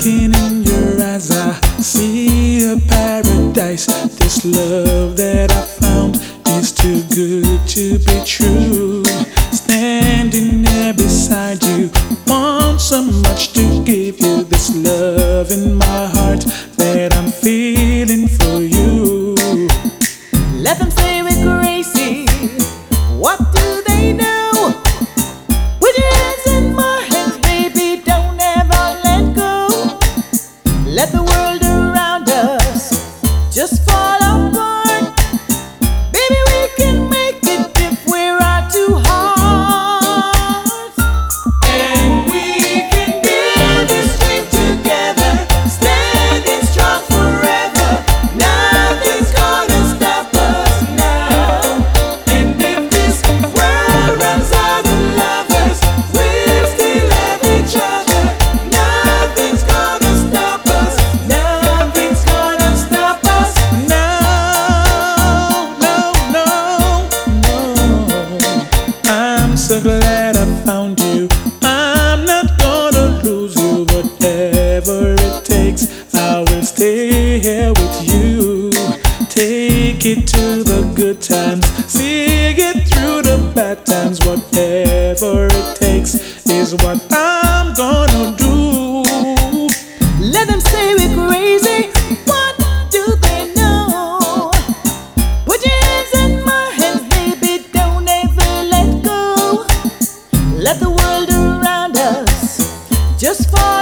Looking in your eyes, I see a paradise. This love that I found is too good to be true. Standing there beside you, want so much to give you. This love in my heart that I'm feeling for you. Let them say we're crazy. What do they know? With your hands in my hands, baby, don't ever let go. Let the world around us just fall apart. Baby, we can make it if we're our two hearts. And we can build this dream together, standing strong forever. Nothing's gonna stop us now. And if this World runs out of lovers, we'll still love each other. Nothing's gonna stop us. Nothing's gonna stop us. no, I'm so glad I found you. I'm not gonna lose you. Whatever it takes, I will stay here with you. Take it to the good times, see it through the bad times. Whatever it takes is what I'm gonna do. Let them say we're crazy. What do they know? Put your hands in my hands, baby, don't ever let go. Let the world around us just fall